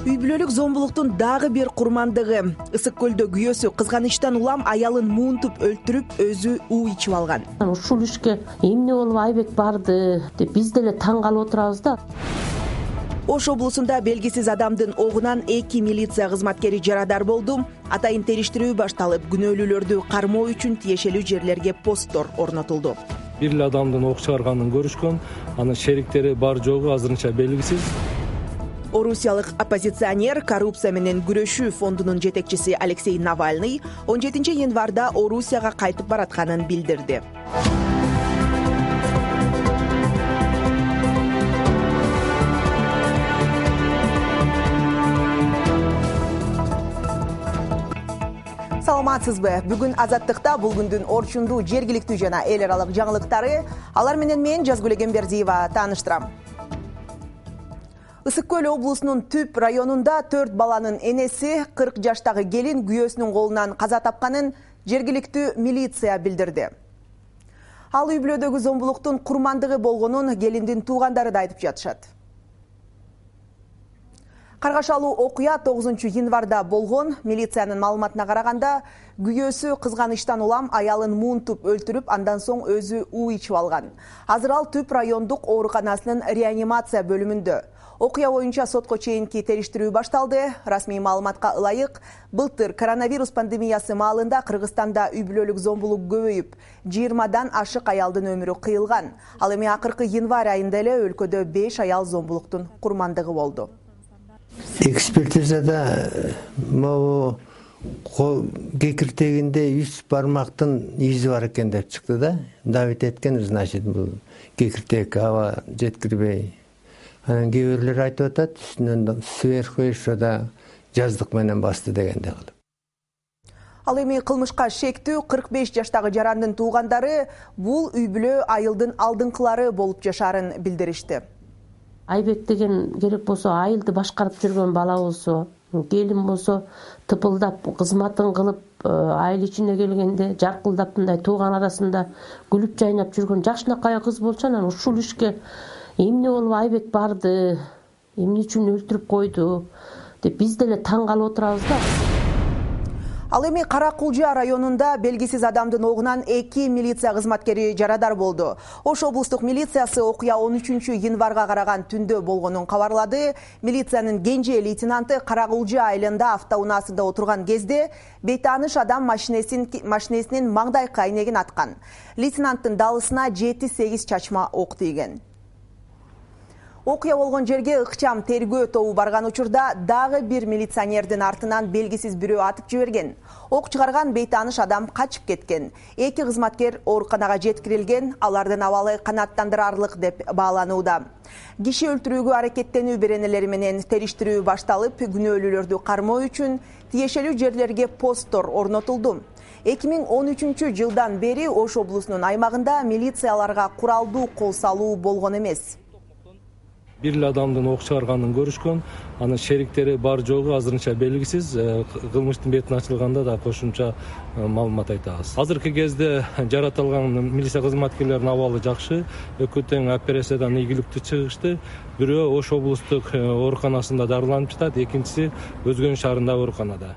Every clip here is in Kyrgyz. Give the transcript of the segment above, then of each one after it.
Үй бүлөлүк зомбулуктун дагы бир курмандыгы. Ысык көлдө күйөөсү кызганычтан улам аялын муунтуп өлтүрүп, өзү уу ичип алган. Ушул ишке эмне болуп Айбек барды деп биз деле таң калып отурабыз да. Ош облусунда белгисиз адамдын огунан 2 милиция кызматкери жарадар болду. Атайын териштирүү башталып, күнөөлүүлөрдү кармоо үчүн тиешелүү жерлерге посттор орнотулду. Бир эле адамдын ок чыгарганын көрүшкөн, анын шериктери бар жогу азырынча белгисиз. Орусиялык оппозиционер, коррупция менен күрөшүү фондунун жетекчиси Алексей Навальный 17 январда Орусияга кайтып баратканын билдирди. Саламатсызбы? Бүгүн Азаттыкта бул күндүн орчундуу, жергиликтүү жана эл аралык жаңылыктары. Алар менен мен Жазгүл Эгембердиева тааныштырам. Ысык көл облусунун Түп районунда 4 баланын энеси 40 жаштагы келин күйөөсүнүн колунан каза тапканын жергиликтүү милиция билдирди. Ал үй бүлөдөгү зомбулуктун курмандыгы болгонун келиндин туугандары да айтып жатышат. Каргашалуу окуя 9 январда болгон. Милициянын маалыматына караганда, күйөөсү кызганычтан улам аялын муунтуп өлтүрүп, андан соң өзү уу ичип алган. Азыр ал Түп райондук ооруканасынын реанимация бөлүмүндө. Окуя боюнча сотко чейинки териштирүү башталды. Расмий маалыматка ылайык, былтыр коронавирус пандемиясы маалында Кыргызстанда үй бүлөлүк зомбулук көбөйүп, 20дан ашык аялдын өмүрү кыйылган. Ал эми акыркы январь айында эле өлкөдө 5 аял зомбулуктун курмандыгы болду. Экспертизада могу кекиртегинде 3 бармактын изи бар экен деп чыкты да. Давит эткен, значит, бул кекиртек аба жеткирбей. Анан кээ бирлер айтып атат, үстүнөн сверху еще да жаздык менен басты дегенде кылып. Ал эми кылмышка шектүү 45 жаштагы жарандын туугандары бул үй бүлө айылдын алдыңкылары болуп жашаарын билдиришти. Айбек деген керек болсо айылды башкарып жүргөн бала болсо, келин болсо тыпылдап кызматын кылып, айыл ичине келгенде жаркылдап мындай тууган арасында күлүп жайнап жүргөн жакшынакай кыз болчу. Анан ушул ишке эмне болуп Айбек барды, эмне үчүн өлтүрүп койду деп биз деле таң калып отурабыз да. Ал эми Каракулжа районунда белгисиз адамдын огунан 2 милиция кызматкери жарадар болду. Ош облустук милициясы окуя 13 январга караган түндө болгонун кабарлады. Милициянын кенже лейтенанты Каракулжа айылында автоунаасында отурган кезде бейтааныш адам машинесинин маңдайкы айнегин аткан. Лейтенанттын далысына 7-8 чачма ок тийген. Окуя болгон жерге ыкчам тергөө тобу барган учурда дагы бир милиционердин артынан белгисиз бирөө атып жиберген. Ок чыгарган бейтааныш адам качып кеткен. 2 кызматкер ооруканага жеткирилген, алардын абалы канааттандырарлык деп бааланууда. Киши өлтүрүүгө аракеттенүү беренелери менен териштирүү башталып, күнөөлүүлөрдү кармоо үчүн тиешелүү жерлерге посттор орнотулду. 2013 жылдан бери Ош облусунун аймагында милицияларга куралдуу кол салуу болгон эмес. Бир эле адамдын ок чыгарганын көрүшкөн, анын шериктери бар жогу азырынча белгисиз. Кылмыштын бетин ачылганда да кошумча маалымат айтабыз. Азыркы кезде жаратылган милиция кызматкерлеринин абалы жакшы, экөө тең операциядан ийгиликтүү чыгышты. Бирөө Ош облустук ооруканасында дарыланып жатат, экинчиси Өзгөн шаарындагы ооруканада.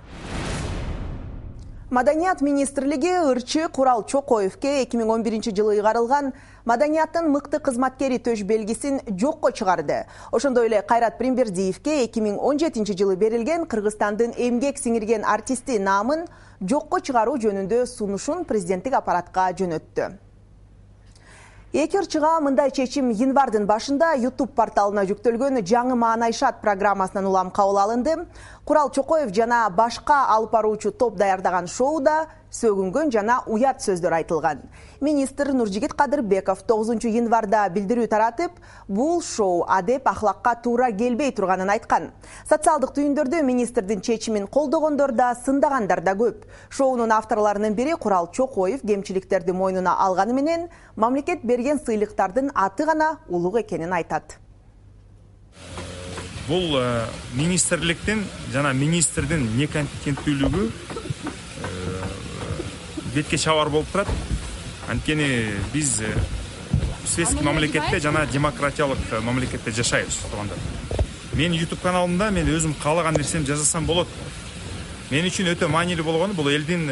Маданият министрлиги ырчы Курал Чокоевке 2011 жылы ыйгарылган маданияттын мыкты кызматкери төш белгисин жокко чыгарды. Ошондой эле Кайрат Примбердиевке 2017 жылы берилген Кыргызстандын эмгек сиңирген артисти наамын жокко чыгаруу жөнүндө сунушун президенттик аппаратка жөнөттү. Эки ырчыга мындай чечим январдын башында YouTube порталына жүктөлгөн жаңы маанайшат программасынан улам кабыл алынды. Курал Чокоев жана башка алып баруучу топ даярдаган шоуда сөгүнгөн жана уят сөздөр айтылган. Министр Нуржигит Кадырбеков 9 январда билдирүү таратып, бул шоу адеп ахлакка туура келбей турганын айткан. Социалдык түйүндөрдө министрдин чечимин колдогондор да, сындагандар да көп. Шоунун авторлорунун бири Курал Чокоев кемчиликтерди мойнуна алганы менен мамлекет берген сыйлыктардын аты гана улуг экенин айтат. Бул министрликтин жана министрдин некомпетенттүүлүгү бетке чабар болуп турат. Анткени биз светский мамлекетте жана демократиялык мамлекетте жашайбыз, туугандар. Менин YouTube каналымда мен өзүм каалаган нерсемди жасасам болот. Мен үчүн өтө маанилүү болгону бул элдин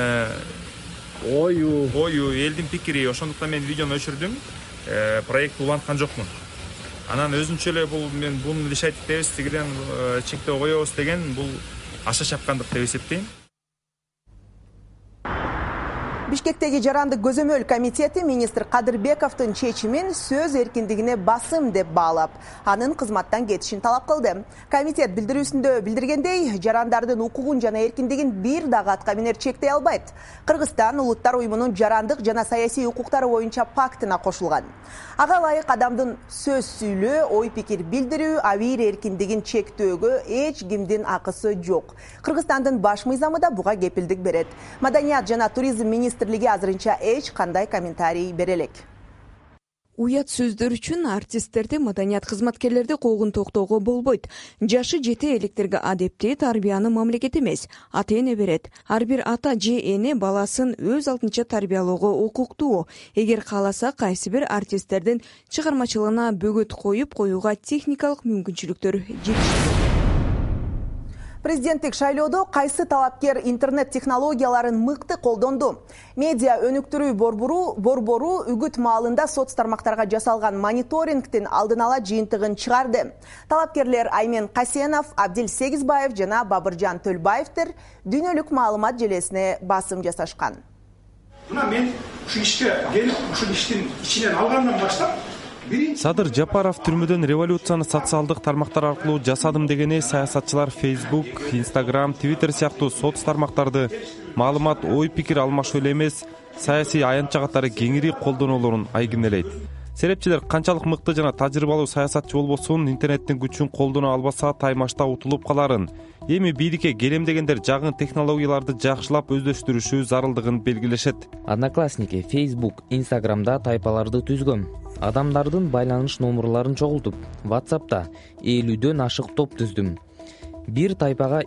ою, элдин пикири. Ошондуктан мен видеону өчүрдүм. Проектти уланткан жокмун. Анан өзүнчө эле бул мен буну лишайтып дебиз, тигиден чектөө коебуз деген бул аша чапкандык деп эсептейм. Бишкектеги жарандык көзөмөл комитети министр Кадырбековдун чечимин сөз эркиндигине басым деп баалап, анын кызматтан кетишин талап кылды. Комитет билдирүүсүндө билдиргендей, жарандардын укугун жана эркиндигин бир дагы атка минер чектей албайт. Кыргызстан Улуттар уюмунун жарандык жана саясий укуктары боюнча пактына кошулган. Ага ылайык адамдын сөз сүйлөө, ой пикир билдирүү, абийир эркиндигин чектөөгө эч кимдин акысы жок. Кыргызстандын баш мыйзамы да буга кепилдик берет. Маданият жана туризм министрлиги азырынча эч кандай комментарий бере элек. Уят сөздөр үчүн артисттерди, маданият кызматкерлерди куугун токтоого болбойт. Жашы жете электерге адептий тарбияны мамлекет эмес, ата эне берет. Ар бир ата же эне баласын өз алдынча тарбиялоого укуктуу. Эгер кааласа, кайсы бир артисттердин чыгармачылыгына бөгөт коюп коюуга техникалык мүмкүнчүлүктөр жетиштүү. Президенттик шайлоодо кайсы талапкер интернет технологияларын мыкты колдонду? Медиа өнүктүрүү борбору үгүт маалында соц тармактарга жасалган мониторингдин алдын ала жыйынтыгын чыгарды. Талапкерлер Аймен Касенов, Абдил Сегизбаев жана Бабыржан Төлбаевдер дүйнөлүк маалымат желесине басым жасашкан. Мына мен ушу ишке келип, ушу иштин ичинен алгандан баштап Садыр Жапаров түрмөдөн революцияны социалдык тармактар аркылуу жасадым дегени саясатчылар Facebook, Instagram, Twitter сыяктуу соц тармактарды маалымат, ой пикир алмашуу эле эмес, саясий аянтча катары кеңири колдонулорун айгинелейт. Серепчилер канчалык мыкты жана тажрыйбалуу саясатчы болбосун, интернеттин күчүн колдоно албаса таймашта утулуп каларын. Эми бийликке келем дегендер жагын технологияларды жакшылап өздөштүрүшү зарылдыгын белгилешет. Одноклассники, Facebook, Instagramда тайпаларды түзгөн. Адамдардын байланыш номерларын чогултуп, WhatsApp'та 50дөн ашык топ түздүм. Бир тайпага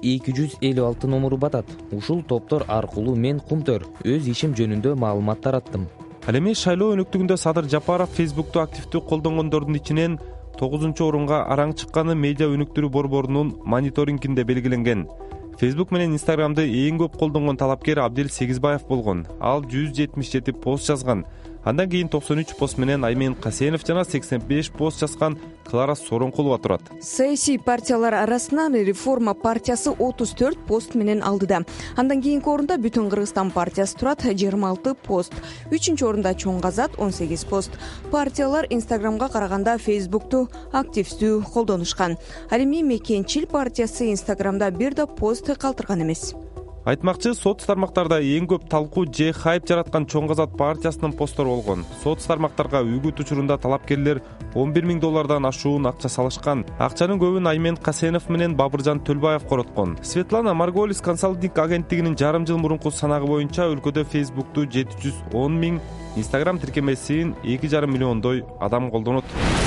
256 номеру батат. Ушул топтор аркылуу мен кумтөр өз ишим жөнүндө маалымат тараттым. Ал эми шайлоо өнүктүгүндө Садыр Жапаров Facebook'ту активдүү колдонгондордун ичинен 9-орунга араң чыкканы медиа өнүктүрүү борборунун мониторингинде белгиленген. Facebook менен Instagram'ды эң көп колдонгон талапкер Абдил Сегизбаев болгон. Ал 177 пост жазган. Андан кийин 93 пост менен Аймен Касенов жана 85 пост жазган Клара Соронкулова турат. Саясий партиялар арасынан Реформа партиясы 34 пост менен алдыда. Андан кийинки орунда Бүтүн Кыргызстан партиясы турат 26 пост. 3-чү орунда Чоң Казат 18 пост. Партиялар Инстаграмга караганда Фейсбукту активдүү колдонушкан. Ал эми Мекенчил партиясы Инстаграмда бир да пост калтырган эмес. Айтмакчы, соц тармактарда эң көп талкуу же хайп жараткан Чоң Казат партиясынын посттору болгон. Соц тармактарга үгүт учурунда талапкерлер $11,000 ашуун акча салышкан. Акчанын көбүн Аймен Касенов менен Бабыржан Төлбаев короткон. Светлана Марголис консалтинг агенттигинин жарым жыл мурунку санагы боюнча өлкөдө Facebook'ту 710 000, Instagram тиркемесин 2,5 миллиондой адам колдонот.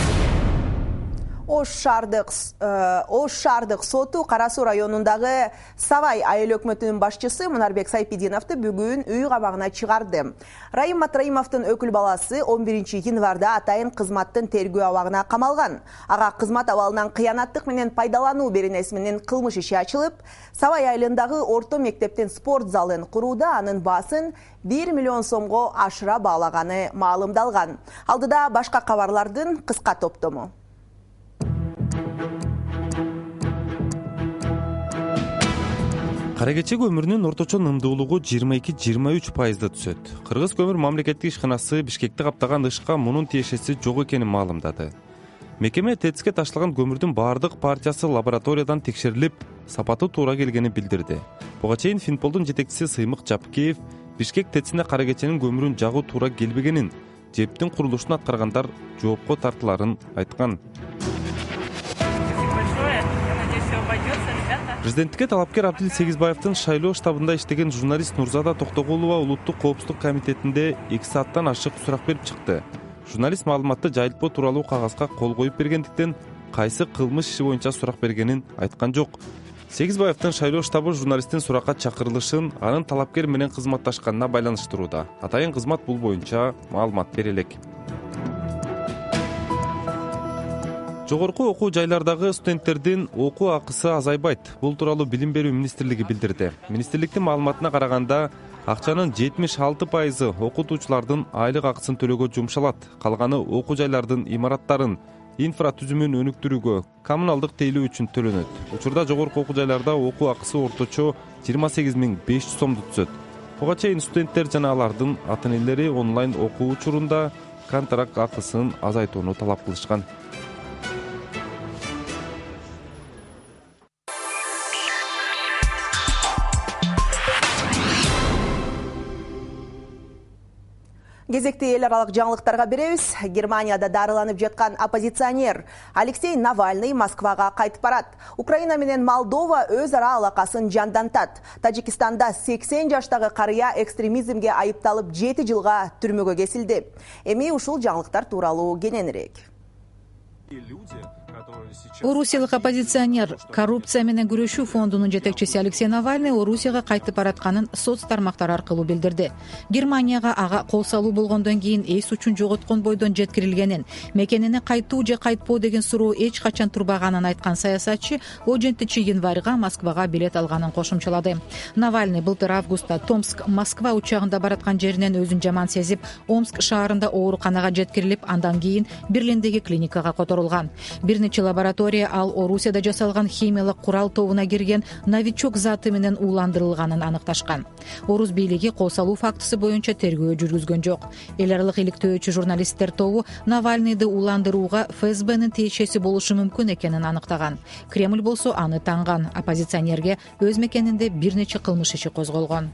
Ош шаардык соту Кара Суу районундагы Савай айыл өкмөтүнүн башчысы Мунарбек Сайпидиновду бүгүн үй камагына чыгарды. Райым Матраимовдун өкүл баласы 11 январда атайын кызматтын тергөө абагына камалган. Ага кызмат абалынан кыянаттык менен пайдалануу беренеси менен кылмыш иши ачылып, Савай айылындагы орто мектептин спорт залын курууда анын баасын 1 миллион сомго ашыра баалаганы маалымдалган. Алдыда башка кабарлардын кыска топтому. Кара кече көмүрүнүн орточо ымдуулугу 22-23% түшөт. Кыргыз көмүр мамлекеттик ишканасы Бишкекти каптаган ышка мунун тиешеси жок экенин маалымдады. Мекеме ТЭЦке ташталган көмүрдүн баардык партиясы лабораториядан текшерилип, сапаты туура келгенин билдирди. Буга чейин Финполдун жетекчиси Сыймык Жапкеев Бишкек ТЭЦине кара кеченин көмүрүн жагуу туура келбегенин, жептин курулушун аткаргандар жоопко тартыларын айткан. Президенттикке талапкер Абдил Сегизбаевдин шайлоо штабында иштеген журналист Нурзада Токтогулова Улуттук коопсуздук комитетинде 2 сааттан ашык сурак берип чыкты. Журналист маалыматты жайылтпоо тууралуу кагазга кол коюп бергендиктен кайсы кылмыш иши боюнча сурак бергенин айткан жок. Сегизбаевдин шайлоо штабы журналисттин суракка чакырылышын анын талапкер менен кызматташканына байланыштырууда. Атайын кызмат бул боюнча маалымат бере элек. Жогорку окуу жайлардагы студенттердин окуу акысы азайбайт. Бул тууралуу Билим берүү министрлиги билдирди. Министрликтин маалыматына караганда, акчанын 76% окутуучулардын айлык акысын төлөөгө жумшалат. Калганы окуу жайлардын имараттарын, инфратүзүмүн өнүктүрүүгө, коммуналдык тейлөө үчүн төлөнөт. Учурда жогорку окуу жайларда окуу акысы орточо 28.500 сомду түзөт. Буга чейин студенттер жана алардын ата-энелери онлайн окуу учурунда контракт акысын азайтууну талап кылышкан. Кезекти эл аралык жаңылыктарга беребиз. Германияда дарыланып жаткан оппозиционер Алексей Навальный Москвага кайтып барат. Украина менен Молдова өз ара алакасын жандантат. Тажикистанда 80 жаштагы карыя экстремизмге айыпталып 7 жылга түрмөгө кесилди. Эми ушул жаңылыктар тууралуу кененирээк. Орусиялык оппозиционер коррупция менен күрөшүү фондунун жетекчиси Алексей Навальный Орусияга кайтып баратканын соц тармактар аркылуу билдирди. Германияга ага кол салуу болгондон кийин эс учун жоготкон бойдон жеткирилгенин, мекенине кайтуу же кайтпоо деген суроо эч качан турбаганын айткан саясатчы 10-январга Москвага билет алганын кошумчалады. Навальный былтыр августта Томск-Москва учагында бараткан жеринен өзүн жаман сезип, Омск шаарында ооруканага жеткирилип, андан кийин Берлиндеги клиникага которулган. Бир нече лаборатория ал Орусияда жасалган химиялык курал тобуна кирген новичок заты менен ууландырылганын аныкташкан. Орус бийлиги кол салуу фактысы боюнча тергөө жүргүзгөн жок. Эл аралык иликтөөчү журналисттер тобу Навальныйды ууландырууга ФСБнын тиешеси болушу мүмкүн экенин аныктаган. Кремль болсо аны танган. Оппозиционерге өз мекенинде бир нече кылмыш иши козголгон.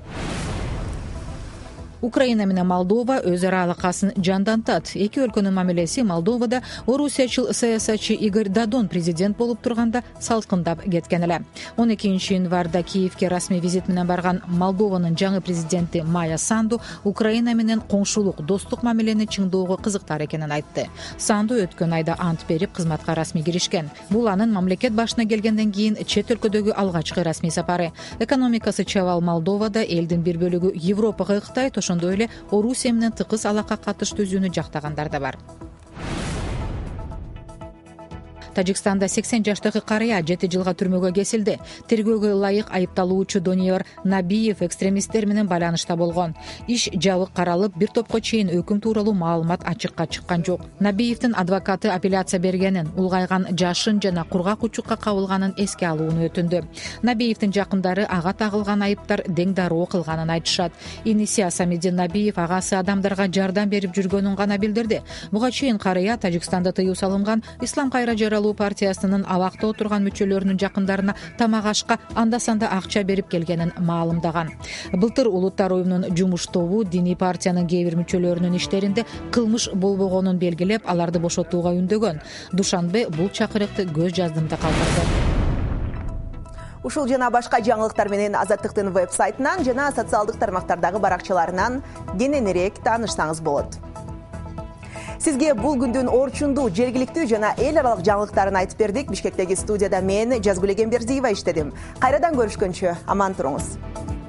Украина менен Молдова өз ара алакасын жандантат. Эки өлкөнүн мамилеси Молдовада орусиячыл саясатчы Игорь Дадон президент болуп турганда салкындап кеткен эле. 12-январда Киевке расмий визит менен барган Молдованын жаңы президенти Майя Санду Украина менен коңшулук, достук мамилени чыңдоого кызыктар экенин айтты. Санду өткөн айда ант берип кызматка расмий киришкен. Бул анын мамлекет башына келгенден кийин чет өлкөдөгү алгачкы расмий сапары. Экономикасы чабал Молдовада элдин бир бөлүгү Европага ыктайт, ошондой эле Орусия менен тыкыз алака катыш түзүүнү жактагандар да бар. Тажикстанда 80 жаштагы карыя 7 жылга түрмөгө кесилди. Тергөөгө ылайык айыпталуучу Дониор Набиев экстремисттер менен байланышта болгон. Иш жабык каралып, бир топко чейин өкүм тууралуу маалымат ачыкка чыккан жок. Набиевдин адвокаты апелляция бергенин, улгайган жашын жана кургак учукка кабылганын эске алууну өтүндү. Набиевдин жакындары ага тагылган айыптар дең дароо кылганын айтышат. Иниси Самидин Набиев агасы адамдарга жардам берип жүргөнүн гана билдирди. Буга чейин карыя Тажикстанда тыюу салынган Ислам кайра жаралуу партиясынын абакта отурган мүчөлөрүнүн жакындарына тамак ашка анда-санда акча берип келгенин маалымдаган. Былтыр улуттар уюмунун жумуш тобу диний партиянын кээ бир мүчөлөрүнүн иштеринде кылмыш болбогонун белгилеп, аларды бошотууга үндөгөн. Душанбе бул чакырыкты көз жаздымда калтырды. Ушул жана башка жаңылыктар менен Азаттыктын веб-сайтынан жана социалдык тармактардагы баракчаларынан кененирээк таанышсаңыз болот. Сизге бул күндүн орчундуу, жергиликтүү жана эл аралык жаңылыктарын айтып бердик. Бишкектеги студияда мен Жазгүл Эгембердиева иштедим. Кайрадан көрүшкөнчө аман туруңуз.